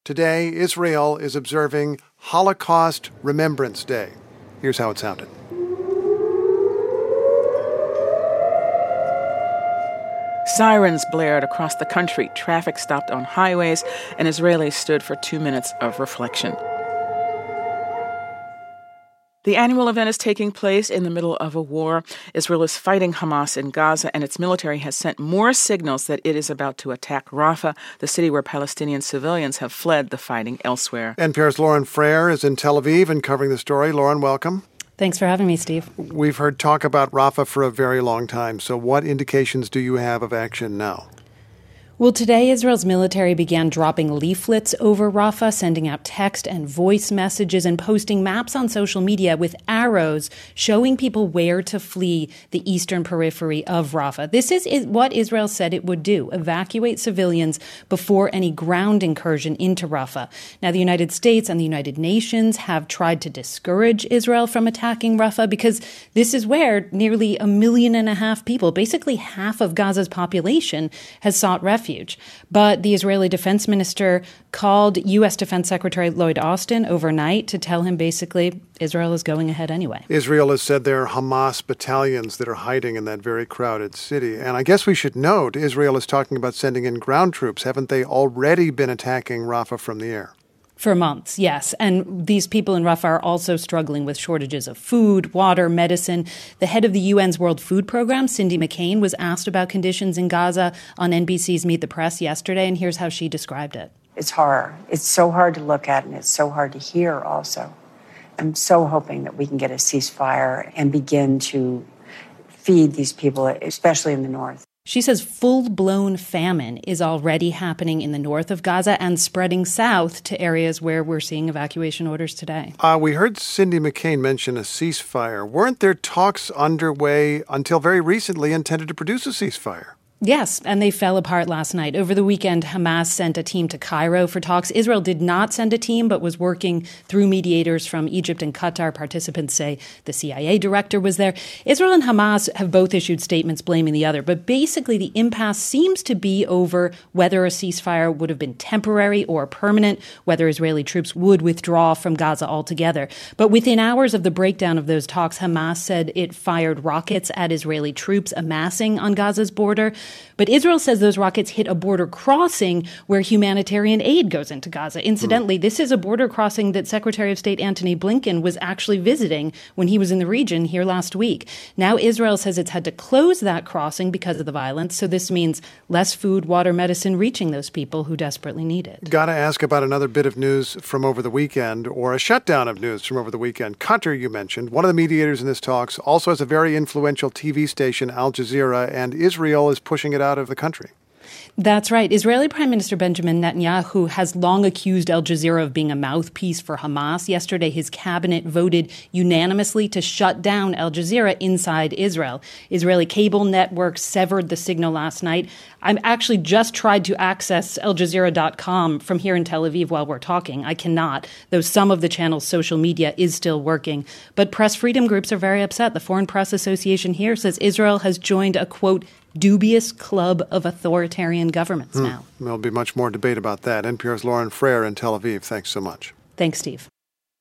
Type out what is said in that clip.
Today, Israel is observing Holocaust Remembrance Day. Here's how it sounded. Sirens blared across the country, traffic stopped on highways, and Israelis stood for 2 minutes of reflection. The annual event is taking place in the middle of a war. Israel is fighting Hamas in Gaza, and its military has sent more signals that it is about to attack Rafah, the city where Palestinian civilians have fled the fighting elsewhere. NPR's Lauren Frere is in Tel Aviv and covering the story. Lauren, welcome. Thanks for having me, Steve. We've heard talk about Rafah for a very long time. So what indications do you have of action now? Well, today, Israel's military began dropping leaflets over Rafah, sending out text and voice messages and posting maps on social media with arrows showing people where to flee the eastern periphery of Rafah. This is what Israel said it would do, evacuate civilians before any ground incursion into Rafah. Now, the United States and the United Nations have tried to discourage Israel from attacking Rafah because this is where nearly 1.5 million people, basically half of Gaza's population, has sought refuge. But the Israeli defense minister called U.S. Defense Secretary Lloyd Austin overnight to tell him basically Israel is going ahead anyway. Israel has said there are Hamas battalions that are hiding in that very crowded city. And I guess we should note Israel is talking about sending in ground troops. Haven't they already been attacking Rafah from the air? For months, yes. And these people in Rafah are also struggling with shortages of food, water, medicine. The head of the UN's World Food Program, Cindy McCain, was asked about conditions in Gaza on NBC's Meet the Press yesterday, and here's how she described it. It's horror. It's so hard to look at, and it's so hard to hear also. I'm so hoping that we can get a ceasefire and begin to feed these people, especially in the north. She says full-blown famine is already happening in the north of Gaza and spreading south to areas where we're seeing evacuation orders today. We heard Cindy McCain mention a ceasefire. Weren't there talks underway until very recently intended to produce a ceasefire? Yes, and they fell apart last night. Over the weekend, Hamas sent a team to Cairo for talks. Israel did not send a team, but was working through mediators from Egypt and Qatar. Participants say the CIA director was there. Israel and Hamas have both issued statements blaming the other, but basically the impasse seems to be over whether a ceasefire would have been temporary or permanent, whether Israeli troops would withdraw from Gaza altogether. But within hours of the breakdown of those talks, Hamas said it fired rockets at Israeli troops amassing on Gaza's border. But Israel says those rockets hit a border crossing where humanitarian aid goes into Gaza. Incidentally, this is a border crossing that Secretary of State Antony Blinken was actually visiting when he was in the region here last week. Now Israel says it's had to close that crossing because of the violence. So this means less food, water, medicine reaching those people who desperately need it. Got to ask about another bit of news from over the weekend, or a shutdown of news from over the weekend. Qatar, you mentioned, one of the mediators in this talks, also has a very influential TV station, Al Jazeera, and Israel is pushing it out of the country. That's right. Israeli Prime Minister Benjamin Netanyahu has long accused Al Jazeera of being a mouthpiece for Hamas. Yesterday, his cabinet voted unanimously to shut down Al Jazeera inside Israel. Israeli cable networks severed the signal last night. I actually just tried to access AlJazeera.com from here in Tel Aviv while we're talking. I cannot, though some of the channel's social media is still working. But press freedom groups are very upset. The Foreign Press Association here says Israel has joined a, quote, dubious club of authoritarian governments now. There'll be much more debate about that. NPR's Lauren Frere in Tel Aviv. Thanks so much. Thanks, Steve.